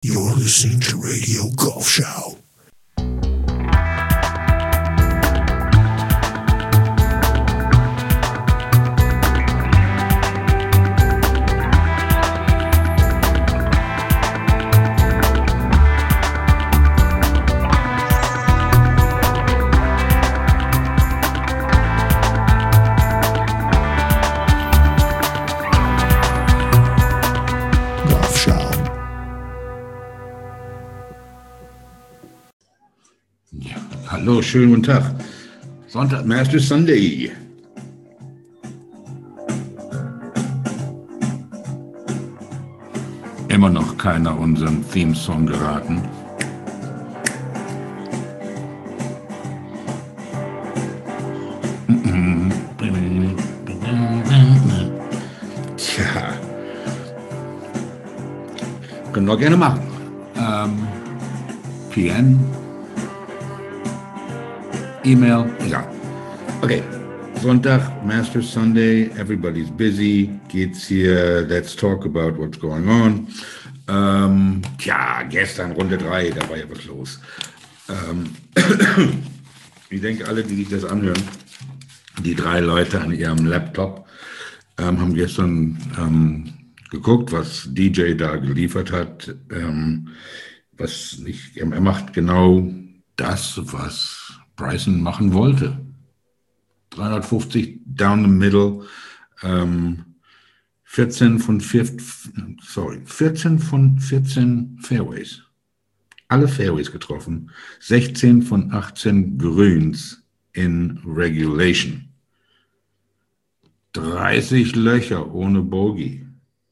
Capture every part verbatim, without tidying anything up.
You're listening to Radio Golf Show. Hallo, schönen guten Tag. Sonntag, Masters Sunday. Immer noch keiner unseren Theme-Song geraten. Tja. Können wir gerne machen. Ähm, P N. E-Mail, egal. Okay, Sonntag, Masters Sunday, everybody's busy, geht's hier, let's talk about what's going on. Ähm, tja, gestern Runde drei, da war ja was los. Ähm, ich denke, alle, die sich das anhören, die drei Leute an ihrem Laptop, ähm, haben gestern ähm, geguckt, was D J da geliefert hat. Ähm, was nicht, er macht genau das, was Bryson machen wollte. dreihundertfünfzig down the middle, ähm, vierzehn von vierzehn, sorry, vierzehn von vierzehn Fairways. Alle Fairways getroffen. sechzehn von achtzehn Grüns in Regulation. dreißig Löcher ohne Bogey.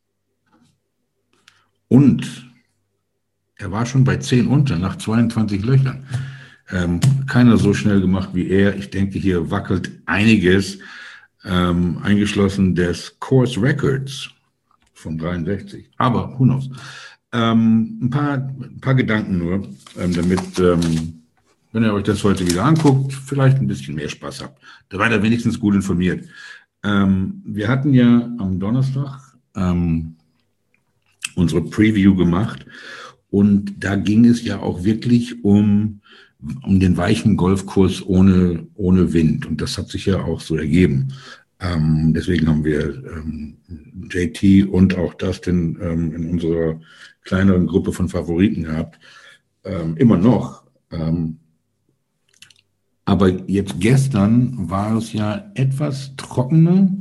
Und er war schon bei zehn unter nach zweiundzwanzig Löchern. Ähm, keiner so schnell gemacht wie er. Ich denke, hier wackelt einiges, ähm, eingeschlossen des Course Records von dreiundsechzig. Aber who knows? Ähm, ein paar, ein paar Gedanken nur, ähm, damit, ähm, wenn ihr euch das heute wieder anguckt, vielleicht ein bisschen mehr Spaß habt. Da war ihr wenigstens gut informiert. Ähm, wir hatten ja am Donnerstag ähm, unsere Preview gemacht und da ging es ja auch wirklich um um den weichen Golfkurs ohne, ohne Wind. Und das hat sich ja auch so ergeben. Ähm, deswegen haben wir ähm, J T und auch Dustin ähm, in unserer kleineren Gruppe von Favoriten gehabt. Ähm, immer noch. Ähm, aber jetzt gestern war es ja etwas trockener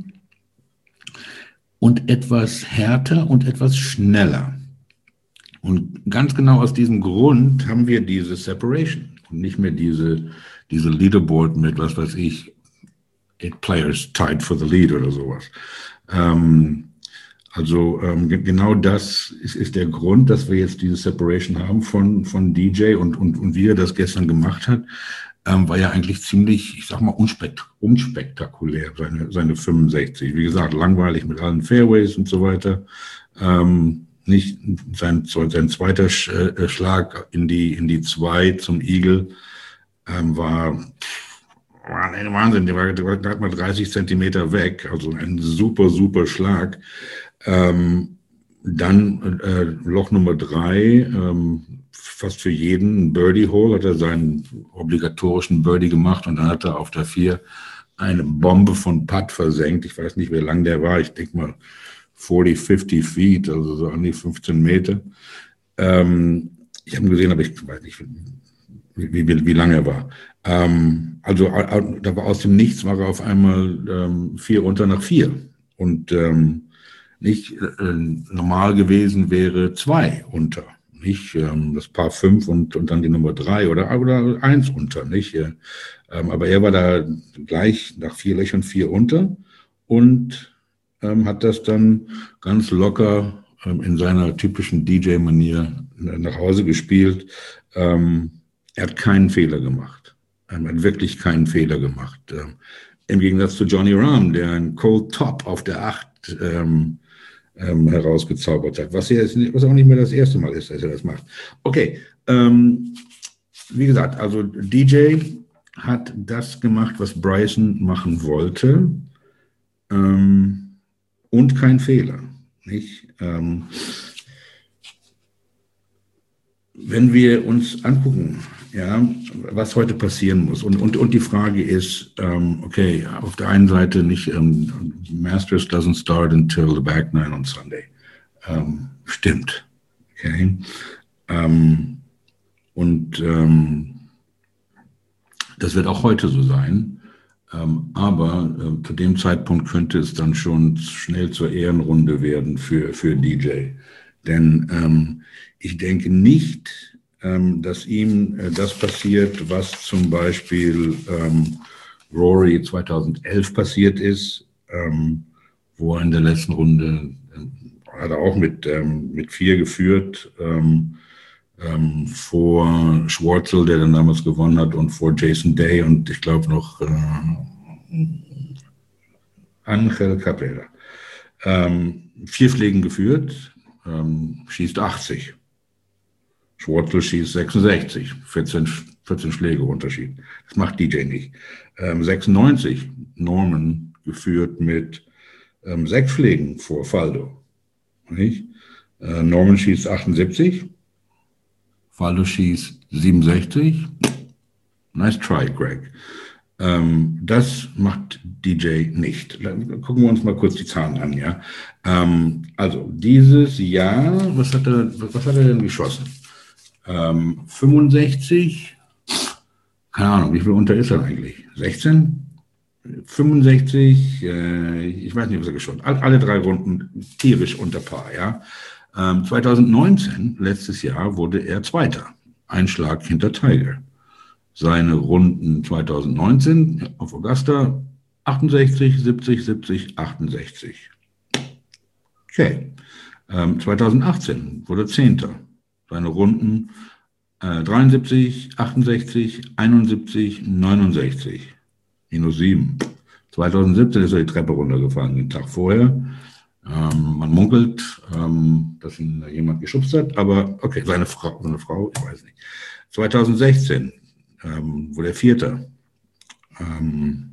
und etwas härter und etwas schneller. Und ganz genau aus diesem Grund haben wir diese Separation. Und nicht mehr diese, diese Leaderboard mit, was weiß ich, eight players tied for the lead oder sowas. Ähm, also ähm, g- genau das ist, ist der Grund, dass wir jetzt diese Separation haben von, von D J und, und, und wie er das gestern gemacht hat, ähm, war ja eigentlich ziemlich, ich sag mal, unspekt unspektakulär, seine, seine fünfundsechzig. Wie gesagt, langweilig mit allen Fairways und so weiter. Ähm, Nicht sein, sein zweiter Sch- Schlag in die, in die zwei zum Eagle ähm, war, war ein Wahnsinn. Der war gerade mal dreißig Zentimeter weg, also ein super, super Schlag. Ähm, dann äh, Loch Nummer drei, ähm, fast für jeden Birdie-Hole hat er seinen obligatorischen Birdie gemacht und dann hat er auf der vier eine Bombe von Putt versenkt. Ich weiß nicht, wie lang der war. Ich denke mal vierzig, fünfzig Feet, also so an die fünfzehn Meter. Ähm, ich habe ihn gesehen, aber ich weiß nicht, wie, wie, wie lange er war. Ähm, also da war aus dem Nichts, war er auf einmal ähm, vier runter nach vier. Und ähm, nicht äh, normal gewesen wäre zwei unter. Nicht ähm, das Paar fünf und, und dann die Nummer drei oder, oder eins unter. Nicht? Ähm, aber er war da gleich nach vier Löchern vier unter und Ähm, hat das dann ganz locker ähm, in seiner typischen D J-Manier nach Hause gespielt. Ähm, er hat keinen Fehler gemacht. Ähm, er hat wirklich keinen Fehler gemacht. Ähm, Im Gegensatz zu Johnny Rahm, der einen Cold Top auf der acht ähm, ähm, herausgezaubert hat, was, er jetzt, was auch nicht mehr das erste Mal ist, dass er das macht. Okay, ähm, wie gesagt, also D J hat das gemacht, was Bryson machen wollte. Ähm, Und kein Fehler. Nicht? Ähm, wenn wir uns angucken, ja, was heute passieren muss, und, und, und die Frage ist, ähm, okay, auf der einen Seite nicht, ähm, Masters doesn't start until the back nine on Sunday. Ähm, stimmt. Okay. Ähm, und ähm, das wird auch heute so sein. Ähm, aber äh, zu dem Zeitpunkt könnte es dann schon schnell zur Ehrenrunde werden für, für D J. Denn ähm, ich denke nicht, ähm, dass ihm äh, das passiert, was zum Beispiel ähm, Rory zweitausendelf passiert ist, ähm, wo er in der letzten Runde, äh, hat er auch mit, ähm, mit vier geführt, ähm, ähm, vor Schwartzel, der dann damals gewonnen hat, und vor Jason Day und ich glaube noch äh, Angel Cabrera. Ähm, vier Schlägen geführt, ähm, schießt achtzig. Schwartzel schießt sechsundsechzig, vierzehn, vierzehn Schläge Unterschied. Das macht D J nicht. Ähm, sechsundneunzig, Norman geführt mit ähm, sechs Schlägen vor Faldo. Nicht? Äh, Norman schießt achtundsiebzig, Faldo schießt siebenundsechzig. Nice try, Greg. Ähm, das macht D J nicht. Gucken wir uns mal kurz die Zahlen an, ja. Ähm, also dieses Jahr, was hat er, was hat er denn geschossen? Ähm, fünfundsechzig, keine Ahnung, wie viel unter ist er eigentlich? sechzehn? fünfundsechzig, äh, ich weiß nicht, was er geschossen hat. Alle drei Runden tierisch unter Paar, ja. Ähm, zweitausendneunzehn, letztes Jahr, wurde er Zweiter. Ein Schlag hinter Tiger. Seine Runden zweitausendneunzehn auf Augusta achtundsechzig, siebzig, siebzig, achtundsechzig. Okay. Ähm, zweitausendachtzehn wurde Zehnter. Seine Runden äh, dreiundsiebzig, achtundsechzig, einundsiebzig, neunundsechzig. Minus sieben. zweitausendsiebzehn ist er die Treppe runtergefahren, den Tag vorher. Ähm, man munkelt, ähm, dass ihn jemand geschubst hat, aber okay, seine Frau, seine Frau, ich weiß nicht. zweitausendsechzehn ähm, wurde er Vierter. Ähm,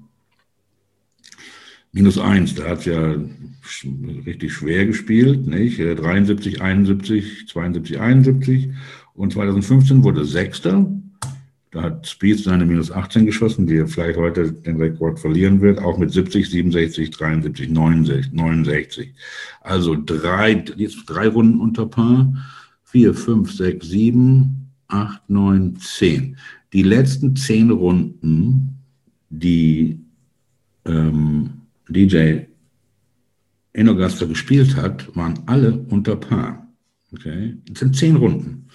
minus eins, da hat es ja richtig schwer gespielt, nicht? dreiundsiebzig, einundsiebzig, zweiundsiebzig, einundsiebzig. Und zweitausendfünfzehn wurde er Sechster. Da hat Spieth seine minus achtzehn geschossen, die er vielleicht heute den Rekord verlieren wird, auch mit siebzig, siebenundsechzig, dreiundsiebzig, neunundsechzig, neunundsechzig. Also drei, jetzt drei Runden unter Paar, vier, fünf, sechs, sieben, acht, neun, zehn. Die letzten zehn Runden, die ähm, D J in Augusta gespielt hat, waren alle unter Paar. Okay? Das sind zehn Runden.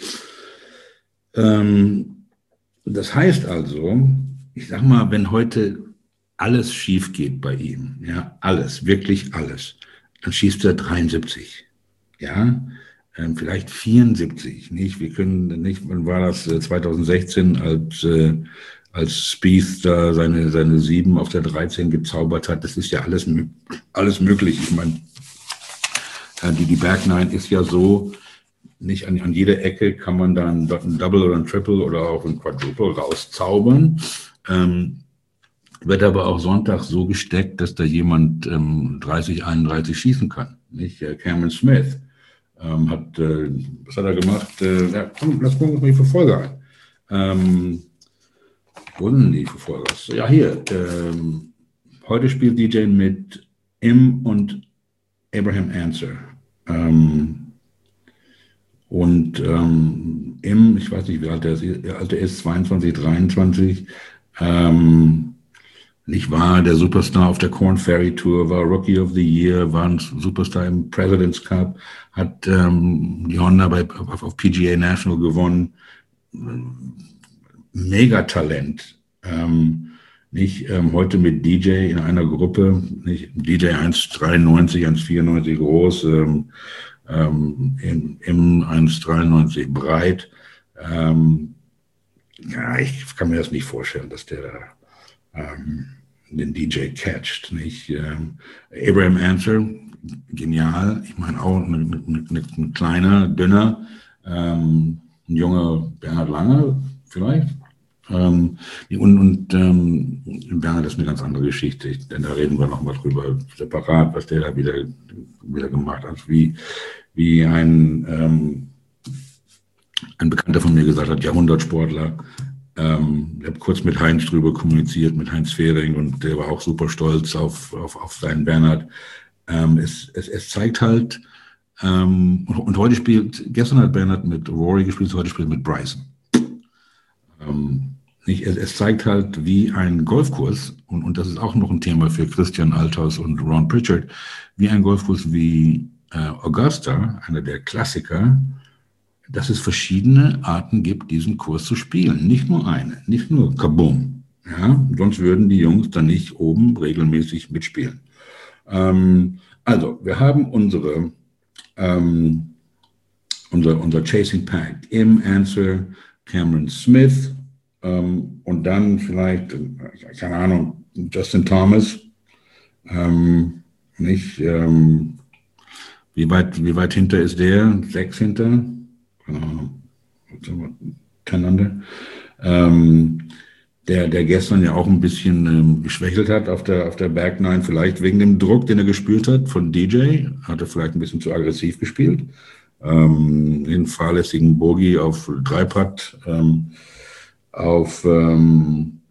Ähm, Das heißt also, ich sag mal, wenn heute alles schief geht bei ihm, ja, alles, wirklich alles, dann schießt er dreiundsiebzig, ja, ähm, vielleicht vierundsiebzig, nicht? Wir können nicht, wann war das, äh, zweitausendsechzehn, als, äh, als Spieth da seine, seine sieben auf der dreizehn gezaubert hat, das ist ja alles, alles möglich. Ich meine, äh, die, die Back Nine ist ja so, nicht an, an jeder Ecke kann man dann ein Double oder ein Triple oder auch ein Quadruple rauszaubern. Ähm, wird aber auch Sonntag so gesteckt, dass da jemand ähm, dreißig, einunddreißig schießen kann. Nicht? Cameron Smith ähm, hat, äh, was hat er gemacht? Äh, ja, komm, lass gucken, die Verfolger an. Ähm, wo sind die Verfolger? Ja, hier. Ähm, heute spielt D J mit Im und Abraham Ancer. Ähm, Und ähm, im, ich weiß nicht, wie alt er ist, wie alt er ist, zweiundzwanzig, dreiundzwanzig, ähm, nicht wahr, der Superstar auf der Korn Ferry Tour, war Rookie of the Year, war ein Superstar im President's Cup, hat ähm, die Honda bei, auf, auf P G A National gewonnen. Megatalent. Ähm, nicht ähm, heute mit D J in einer Gruppe, nicht D J eins dreiundneunzig, eins vierundneunzig groß, ähm, Ähm, im, im eins dreiundneunzig breit. Ähm, ja, ich kann mir das nicht vorstellen, dass der da ähm, den D J catcht. Nicht? Ähm, Abraham Ancer, genial. Ich meine auch ein kleiner, dünner, ähm, ein junger Bernhard Langer vielleicht. Ähm, und und ähm, Bernhard ist eine ganz andere Geschichte, denn da reden wir nochmal drüber separat, was der da wieder, wieder gemacht hat, wie, wie ein, ähm, ein Bekannter von mir gesagt hat, Jahrhundertsportler. Ähm, ich habe kurz mit Heinz drüber kommuniziert, mit Heinz Fehring, und der war auch super stolz auf, auf, auf seinen Bernhard. Ähm, es, es, es zeigt halt, ähm, und, und heute spielt, gestern hat Bernhard mit Rory gespielt, heute spielt mit Bryson. Ähm, nicht, es, es zeigt halt, wie ein Golfkurs, und, und das ist auch noch ein Thema für Christian Althaus und Ron Pritchard, wie ein Golfkurs wie äh, Augusta, einer der Klassiker, dass es verschiedene Arten gibt, diesen Kurs zu spielen. Nicht nur eine, nicht nur Kaboom. Ja? Sonst würden die Jungs dann nicht oben regelmäßig mitspielen. Ähm, also, wir haben unsere, ähm, unser, unser Chasing Pack im Answer, Cameron Smith, ähm, und dann vielleicht, keine Ahnung, Justin Thomas. Ähm, nicht, ähm, wie weit, wie weit hinter ist der? Sechs hinter? Miteinander. Ähm, der, der gestern ja auch ein bisschen ähm, geschwächelt hat auf der, auf der Back Nine, vielleicht wegen dem Druck, den er gespürt hat von D J, hat er vielleicht ein bisschen zu aggressiv gespielt. Ähm, den fahrlässigen Bogey auf Dreipad, ähm, auf, ähm,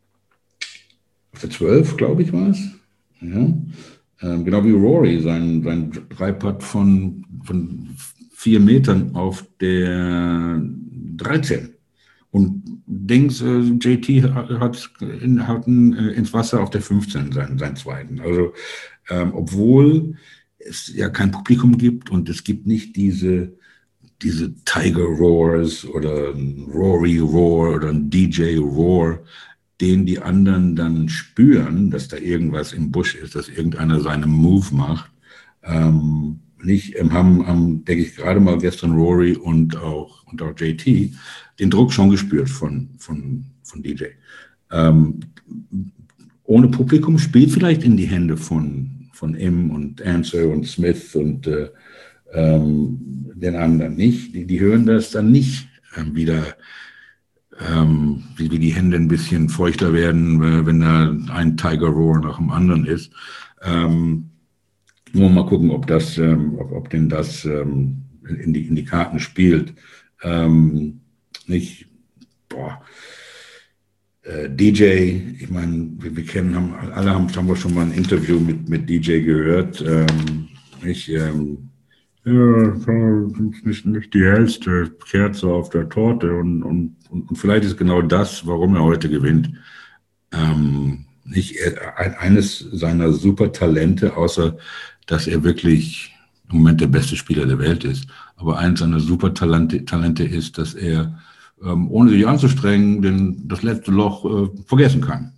auf der zwölf, glaube ich, war es. Ja. Ähm, genau wie Rory, sein, sein Dreipad von, von vier Metern auf der dreizehn. Und Dings, äh, J T hat, in, hat in, äh, ins Wasser auf der fünfzehn seinen, seinen zweiten. Also, ähm, obwohl es ja kein Publikum gibt und es gibt nicht diese, diese Tiger Roars oder ein Rory Roar oder ein D J Roar, den die anderen dann spüren, dass da irgendwas im Busch ist, dass irgendeiner seinen Move macht. Ähm, nicht, ähm, haben, haben, denke ich, gerade mal gestern Rory und auch, und auch J T den Druck schon gespürt von, von, von D J. Ähm, ohne Publikum spielt vielleicht in die Hände von, von M und Answer und Smith und äh, ähm, den anderen nicht. Die, die hören das dann nicht ähm, wieder, ähm, wie, wie die Hände ein bisschen feuchter werden, äh, wenn da ein Tiger Roar nach dem anderen ist. Ähm, Nur mal gucken, ob das, ähm, ob, ob denn das ähm, in, die, in die Karten spielt. Ähm, nicht, boah, äh, D J, ich meine, wir, wir kennen, haben, alle haben, haben wir schon mal ein Interview mit, mit D J gehört. Ähm, ich, ähm, ja, nicht, nicht die hellste Kerze auf der Torte, und, und, und vielleicht ist genau das, warum er heute gewinnt. Ähm, nicht er, eines seiner Supertalente, außer dass er wirklich im Moment der beste Spieler der Welt ist. Aber eines seiner Supertalente Talente ist, dass er, ähm, ohne sich anzustrengen, den, das letzte Loch äh, vergessen kann.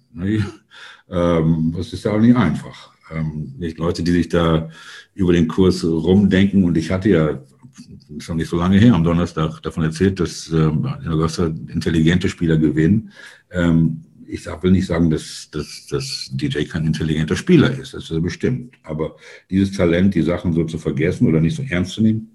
Ähm, das ist ja auch nicht einfach. Ähm, nicht Leute, die sich da über den Kurs rumdenken, und ich hatte ja schon nicht so lange her am Donnerstag davon erzählt, dass ähm, in Augusta intelligente Spieler gewinnen. Ähm, ich will nicht sagen, dass, dass, dass D J kein intelligenter Spieler ist, das ist er bestimmt. Aber dieses Talent, die Sachen so zu vergessen oder nicht so ernst zu nehmen,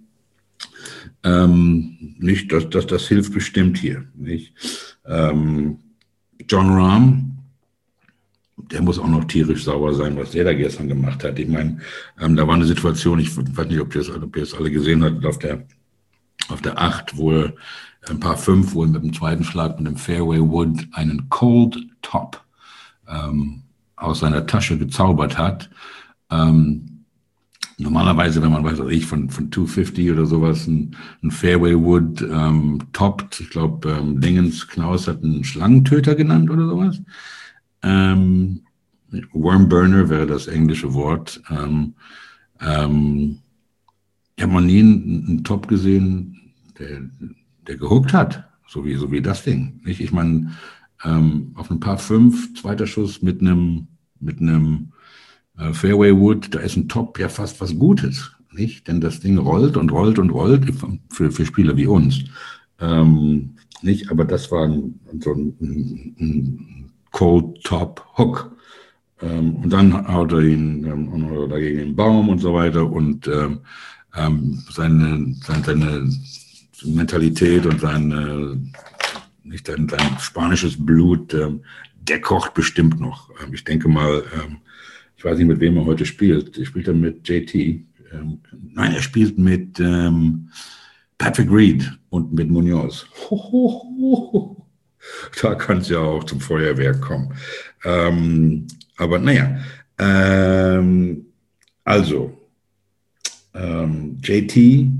ähm, nicht, das, das, das hilft bestimmt hier. Nicht? Ähm, Jon Rahm, der muss auch noch tierisch sauer sein, was der da gestern gemacht hat. Ich meine, ähm, da war eine Situation, ich weiß nicht, ob ihr das, ob ihr das alle gesehen habt, auf der, auf der acht, wo er ein paar fünf, wo er mit dem zweiten Schlag mit dem Fairway Wood einen Cold Top ähm, aus seiner Tasche gezaubert hat. Ähm, normalerweise, wenn man weiß, ich von, von zweihundertfünfzig oder sowas, ein, ein Fairway Wood ähm, toppt, ich glaube, ähm, Dingens Knaus hat einen Schlangentöter genannt oder sowas. Ähm, Wormburner wäre das englische Wort. Ähm, ähm, ich habe noch nie einen, einen Top gesehen, der, der gehuckt hat, so wie, so wie das Ding. Nicht? Ich meine, ähm, auf ein paar fünf, zweiter Schuss mit einem mit einem äh, Fairway Wood, da ist ein Top ja fast was Gutes, nicht? Denn das Ding rollt und rollt und rollt für, für Spieler wie uns. Ähm, nicht, aber das war ein, so ein, ein Cold Top Hook. Ähm, und dann haut er ihn ähm, dagegen den Baum und so weiter, und ähm, ähm, seine, seine, seine Mentalität und sein, nicht sein, sein spanisches Blut, ähm, der kocht bestimmt noch. Ähm, ich denke mal, ähm, ich weiß nicht, mit wem er heute spielt. Er spielt er mit J T. Ähm, nein, er spielt mit ähm, Patrick Reed und mit Munoz. Ho, ho, ho. Da kann es ja auch zum Feuerwerk kommen. Ähm, aber naja, ähm, also ähm, J T,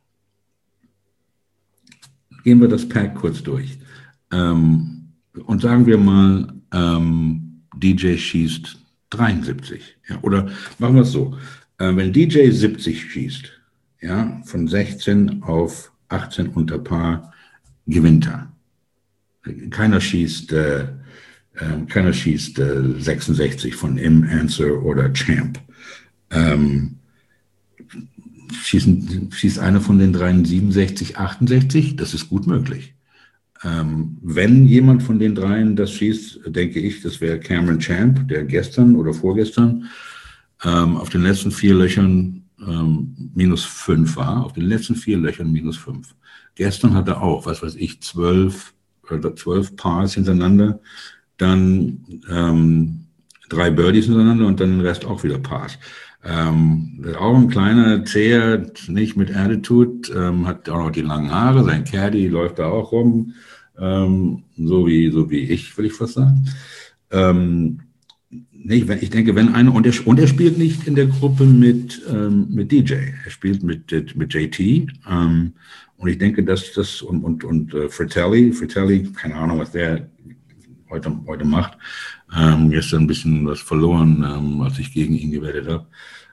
gehen wir das Pack kurz durch. Ähm, und sagen wir mal, ähm, D J schießt dreiundsiebzig. Ja, oder machen wir es so, äh, wenn D J siebzig schießt, ja, von sechzehn auf achtzehn unter Paar, gewinnt er. Keiner schießt, äh, äh, keiner schießt äh, sechsundsechzig von Im, Answer oder Champ. Ähm, schießen, schießt einer von den dreien siebenundsechzig, achtundsechzig? Das ist gut möglich. Ähm, wenn jemand von den dreien das schießt, denke ich, das wäre Cameron Champ, der gestern oder vorgestern ähm, auf den letzten vier Löchern ähm, minus fünf war. Auf den letzten vier Löchern minus fünf. Gestern hat er auch, was weiß ich, zwölf oder zwölf Pars hintereinander, dann ähm, drei Birdies hintereinander und dann den Rest auch wieder Pars. Ähm, auch ein kleiner Zäher, nicht mit Attitude, ähm, hat auch noch die langen Haare, sein Caddy läuft da auch rum, ähm, so wie so wie ich, will ich fast sagen. Ähm, nicht, wenn, ich denke, wenn einer, und er, und er spielt nicht in der Gruppe mit, ähm, mit D J, er spielt mit, mit J T, ähm, und ich denke, dass das, und, und, und uh, Fratelli, Fratelli, keine Ahnung, was der heute, heute macht, ähm, gestern ein bisschen was verloren, ähm, als ich gegen ihn gewettet habe.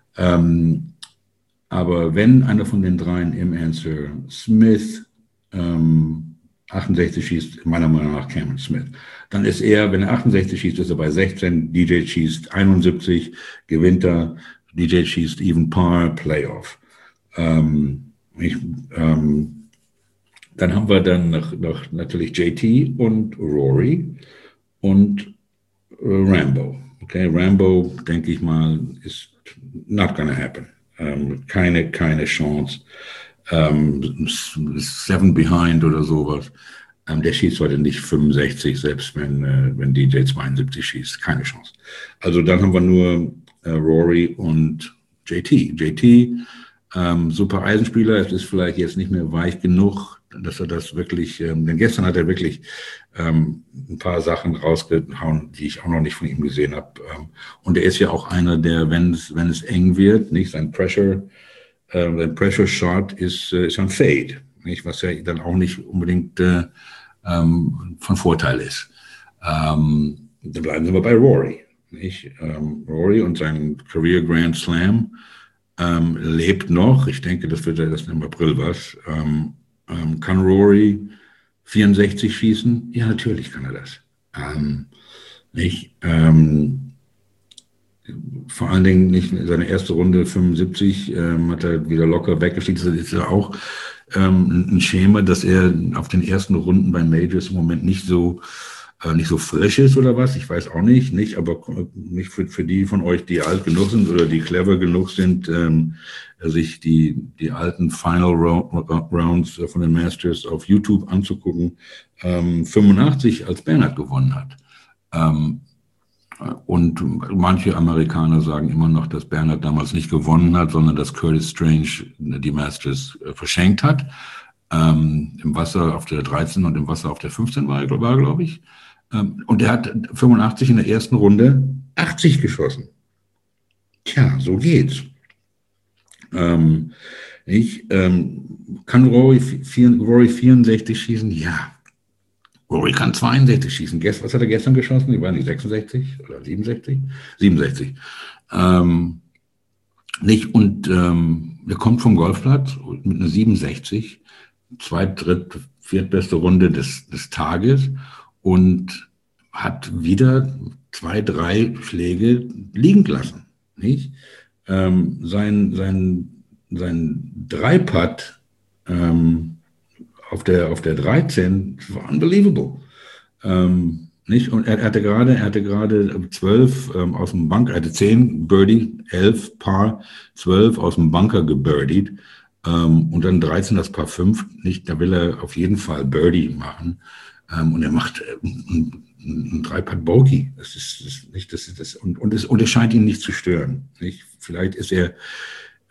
Ähm, aber wenn einer von den dreien im Answer Smith ähm, achtundsechzig schießt, meiner Meinung nach Cameron Smith, dann ist er, wenn er achtundsechzig schießt, ist er bei sechzehn, D J schießt einundsiebzig, gewinnt er, D J schießt even par, Playoff. Ähm, ich, ähm, dann haben wir dann noch, noch natürlich J T und Rory und äh, Rambo. Okay, Rambo, denke ich mal, ist not gonna happen. Ähm, keine, keine Chance. Ähm, seven behind oder sowas. Ähm, der schießt heute nicht fünfundsechzig, selbst wenn, äh, wenn D J zweiundsiebzig schießt. Keine Chance. Also dann haben wir nur äh, Rory und J T. J T, ähm, super Eisenspieler, es ist vielleicht jetzt nicht mehr weich genug, dass er das wirklich, ähm, denn gestern hat er wirklich ähm, ein paar Sachen rausgehauen, die ich auch noch nicht von ihm gesehen habe. Ähm, und er ist ja auch einer, der, wenn es, wenn es eng wird, nicht sein Pressure, äh, sein Pressure Shot ist, äh, ist ein Fade, nicht, was ja dann auch nicht unbedingt äh, ähm, von Vorteil ist. Ähm, dann bleiben wir bei Rory. Nicht? Ähm, Rory und sein Career Grand Slam ähm, lebt noch. Ich denke, das wird ja erst im April was. Ähm, ähm, kann Rory vierundsechzig schießen? Ja, natürlich kann er das. Ähm, nicht? Ähm, vor allen Dingen nicht seine erste Runde fünfundsiebzig, ähm, hat er wieder locker weggeschickt. Das ist ja auch ähm, ein Schema, dass er auf den ersten Runden bei Majors im Moment nicht so äh, nicht so frisch ist oder was. Ich weiß auch nicht, nicht, aber nicht für, für die von euch, die alt genug sind oder die clever genug sind, ähm, sich die die alten Final Rounds von den Masters auf YouTube anzugucken. Ähm, fünfundachtzig, als Bernhard gewonnen hat. Ähm, Und manche Amerikaner sagen immer noch, dass Bernhard damals nicht gewonnen hat, sondern dass Curtis Strange die Masters verschenkt hat. Ähm, im Wasser auf der dreizehn und im Wasser auf der fünfzehn war, war glaube ich. Ähm, und er hat fünfundachtzig in der ersten Runde achtzig geschossen. Tja, so geht's. Ähm, ich, ähm, kann Rory, Rory vierundsechzig schießen? Ja. Rory kann zweiundsechzig schießen. Was hat er gestern geschossen? Die waren nicht sechsundsechzig oder siebenundsechzig? siebenundsechzig. Ähm, nicht, und ähm, er kommt vom Golfplatz mit einer siebenundsechzig, zweit-, dritt-, viertbeste Runde des, des Tages und hat wieder zwei, drei Schläge liegen gelassen. Nicht? Ähm, sein sein, sein Dreipad ähm, auf der, auf der dreizehn war unbelievable. Ähm, nicht? Und er, er hatte gerade, er hatte gerade zwölf ähm, aus dem Bunker, er hatte zehn Birdie, elf Par, zwölf aus dem Bunker gebirdied ähm, und dann dreizehn das Par fünf. Nicht, da will er auf jeden Fall Birdie machen. Ähm, und er macht äh, ein, ein Dreipad Bogey. Das ist, das ist nicht, das ist das und und es und es scheint ihn nicht zu stören. Nicht? Vielleicht ist er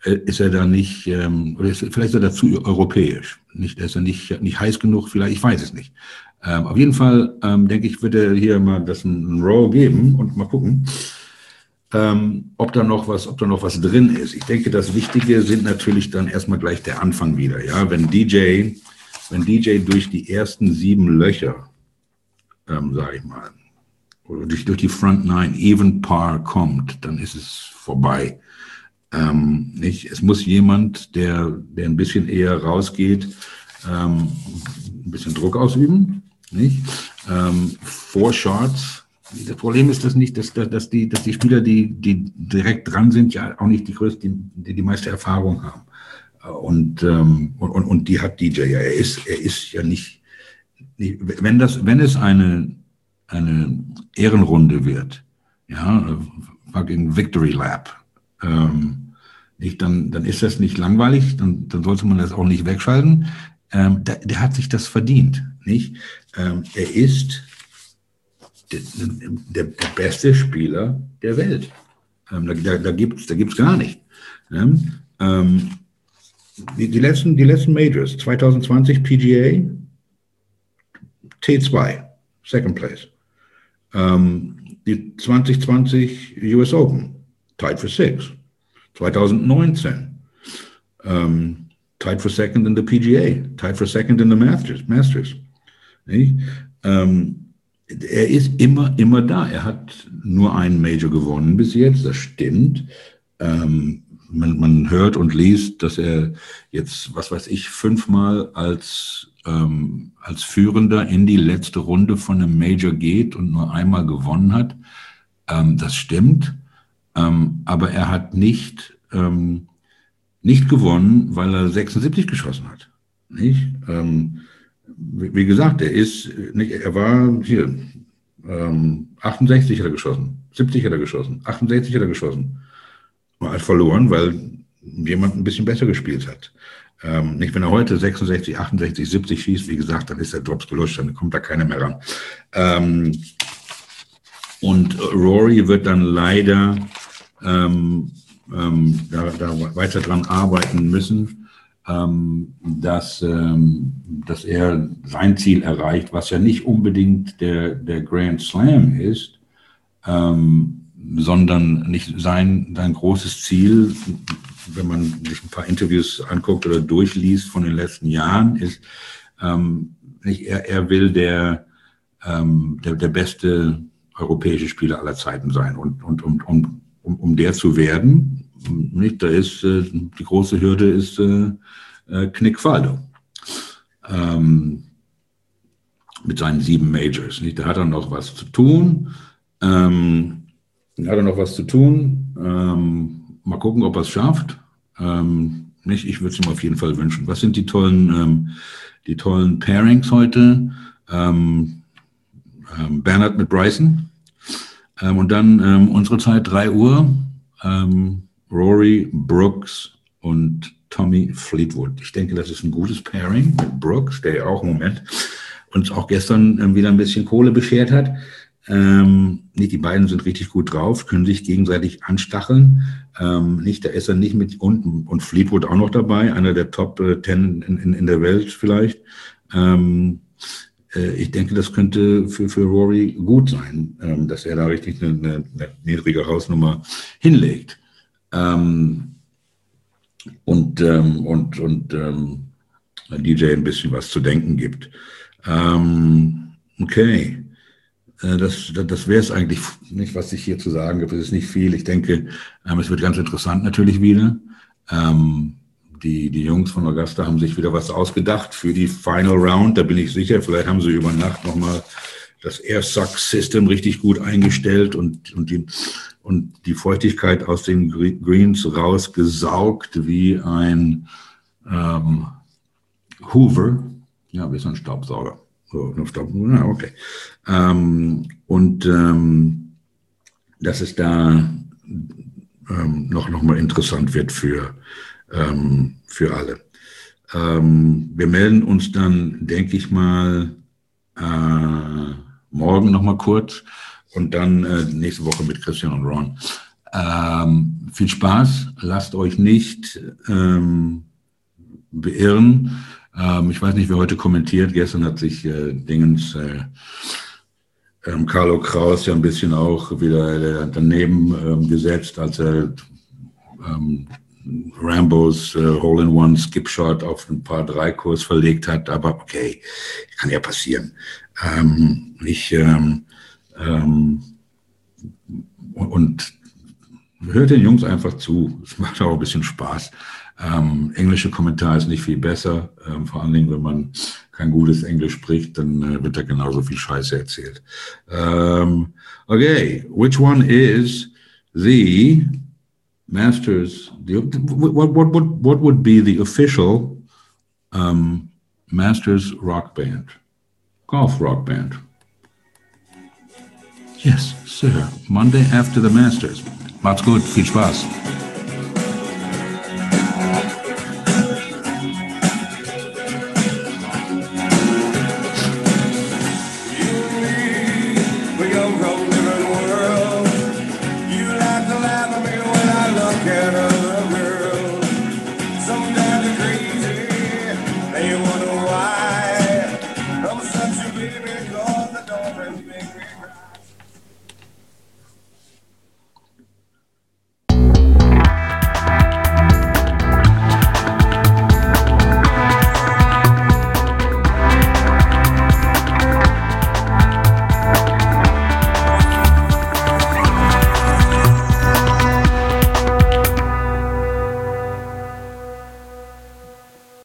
ist er da nicht, ähm, oder ist, vielleicht ist er dazu europäisch. Nicht, ist er nicht, nicht heiß genug, vielleicht, ich weiß es nicht. Ähm, auf jeden Fall, ähm, denke ich, wird er hier mal das ein Roll geben und mal gucken, ähm, ob da noch was, ob da noch was drin ist. Ich denke, das Wichtige sind natürlich dann erstmal gleich der Anfang wieder, ja. Wenn D J, wenn D J durch die ersten sieben Löcher, ähm, sage ich mal, oder durch, durch die Front Nine Even Par kommt, dann ist es vorbei. Ähm, nicht? Es muss jemand, der, der ein bisschen eher rausgeht, ähm, ein bisschen Druck ausüben. Nicht? Ähm, Four Shots. Das Problem ist das nicht, dass, dass, die, dass die Spieler, die, die direkt dran sind, ja auch nicht die größte, die, die meiste Erfahrung haben. Und, ähm, und, und, und die hat D J ja. Er ist, er ist ja nicht, nicht wenn das, wenn es eine, eine Ehrenrunde wird, ja, fucking Victory Lap, ähm, nicht, dann, dann ist das nicht langweilig, dann, dann sollte man das auch nicht wegschalten. Ähm, der, der hat sich das verdient, nicht? Ähm, er ist der, der, der beste Spieler der Welt. Ähm, da da, da gibt es da gibt's gar nicht. Ne? Ähm, die, die, letzten, die letzten Majors, zwanzig zwanzig P G A, T zwei, Second Place. Ähm, die zwanzig zwanzig U S Open, tied for six. zwanzig neunzehn, um, tied for second in the P G A, tied for second in the Masters. Masters. Um, er ist immer, immer da. Er hat nur einen Major gewonnen bis jetzt, das stimmt. Um, man, man hört und liest, dass er jetzt, was weiß ich, fünfmal als, um, als Führender in die letzte Runde von einem Major geht und nur einmal gewonnen hat. Um, das stimmt. Ähm, aber er hat nicht, ähm, nicht gewonnen, weil er sechsundsiebzig geschossen hat. Nicht? Ähm, wie, wie gesagt, er ist, nicht, er war hier, ähm, achtundsechzig hat er geschossen, siebzig hat er geschossen, achtundsechzig hat er geschossen. Er hat verloren, weil jemand ein bisschen besser gespielt hat. Ähm, nicht, wenn er heute sechsundsechzig, achtundsechzig, siebzig schießt, wie gesagt, dann ist der Drops gelutscht, dann kommt da keiner mehr ran. Ähm, und Rory wird dann leider Ähm, ähm, da, da weiter dran arbeiten müssen, ähm, dass, ähm, dass er sein Ziel erreicht, was ja nicht unbedingt der, der Grand Slam ist, ähm, sondern nicht sein, sein großes Ziel, wenn man sich ein paar Interviews anguckt oder durchliest von den letzten Jahren, ist, ähm, nicht, er, er will der, ähm, der, der beste europäische Spieler aller Zeiten sein und, und, und, und Um, um der zu werden, nicht, da ist äh, die große Hürde ist äh, äh, Knick Faldo ähm, mit seinen sieben Majors. Nicht, da hat er noch was zu tun. Ähm, hat er noch was zu tun. Ähm, mal gucken, ob er es schafft. Ähm, nicht, ich würde es ihm auf jeden Fall wünschen. Was sind die tollen, ähm, die tollen Pairings heute? Ähm, ähm, Bernhard mit Bryson. Ähm, und dann ähm, unsere Zeit, drei Uhr, ähm, Rory, Brooks und Tommy Fleetwood. Ich denke, das ist ein gutes Pairing mit Brooks, der ja auch im Moment uns auch gestern ähm, wieder ein bisschen Kohle beschert hat. Ähm, nicht, die beiden sind richtig gut drauf, können sich gegenseitig anstacheln. Ähm, nicht, da ist er nicht mit unten und Fleetwood auch noch dabei, einer der Top äh, Ten in, in, in der Welt vielleicht. Ähm, Ich denke, das könnte für, für Rory gut sein, ähm, dass er da richtig eine, eine, eine niedrige Hausnummer hinlegt. Ähm, und ähm, und, und ähm, D J ein bisschen was zu denken gibt. Ähm, okay, äh, das, das wäre es eigentlich nicht, was ich hier zu sagen habe. Es ist nicht viel. Ich denke, ähm, es wird ganz interessant natürlich wieder. Ähm, Die, die Jungs von Augusta haben sich wieder was ausgedacht für die Final Round, da bin ich sicher. Vielleicht haben sie über Nacht nochmal das Air-Suck-System richtig gut eingestellt und, und, die, und die Feuchtigkeit aus den Greens rausgesaugt wie ein ähm, Hoover. Ja, wie so ein Staubsauger. So, ein Staubsauger, ja, okay. Ähm, und ähm, dass es da ähm, noch, noch mal interessant wird für Ähm, für alle. Ähm, wir melden uns dann, denke ich mal, äh, morgen noch mal kurz und dann äh, nächste Woche mit Christian und Ron. Ähm, viel Spaß, lasst euch nicht ähm, beirren. Ähm, ich weiß nicht, wer heute kommentiert. Gestern hat sich äh, Dingens, äh, ähm, Carlo Kraus ja ein bisschen auch wieder äh, daneben ähm, gesetzt, als er ähm, Rambos äh, Hole-in-One Skip-Shot auf ein paar Drei-Kurs verlegt hat. Aber okay, kann ja passieren. Ähm, ich ähm, ähm, und hört den Jungs einfach zu. Es macht auch ein bisschen Spaß. Ähm, englische Kommentar ist nicht viel besser. Ähm, vor allen Dingen, wenn man kein gutes Englisch spricht, dann äh, wird da genauso viel Scheiße erzählt. Um, okay, which one is the Masters? The, what, what, what, what would be the official um, Masters rock band? Golf rock band. Yes, sir. Monday after the Masters. Macht's gut. Viel Spaß.